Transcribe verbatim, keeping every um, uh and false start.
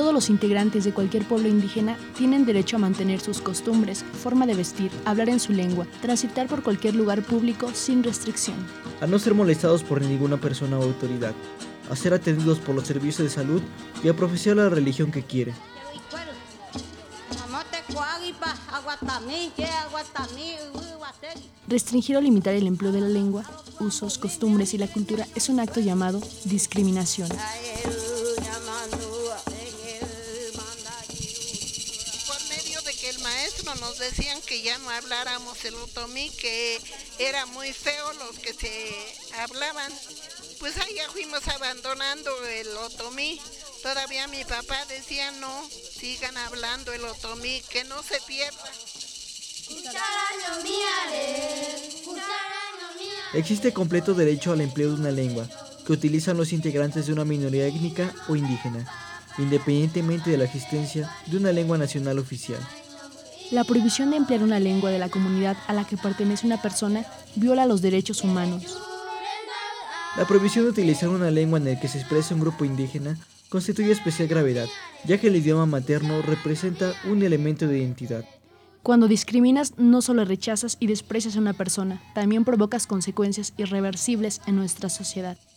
Todos los integrantes de cualquier pueblo indígena tienen derecho a mantener sus costumbres, forma de vestir, hablar en su lengua, transitar por cualquier lugar público sin restricción. A no ser molestados por ninguna persona o autoridad, a ser atendidos por los servicios de salud y a profesar la religión que quieren. Restringir o limitar el empleo de la lengua, usos, costumbres y la cultura es un acto llamado discriminación. Por medio de que el maestro nos decían que ya no habláramos el otomí, que era muy feo los que se hablaban, pues allá fuimos abandonando el otomí. Todavía mi papá decía no, sigan hablando el otomí, que no se pierda. Existe completo derecho al empleo de una lengua que utilizan los integrantes de una minoría étnica o indígena, independientemente de la existencia de una lengua nacional oficial. La prohibición de emplear una lengua de la comunidad a la que pertenece una persona viola los derechos humanos. La prohibición de utilizar una lengua en la que se expresa un grupo indígena constituye especial gravedad, ya que el idioma materno representa un elemento de identidad. Cuando discriminas, no solo rechazas y desprecias a una persona, también provocas consecuencias irreversibles en nuestra sociedad.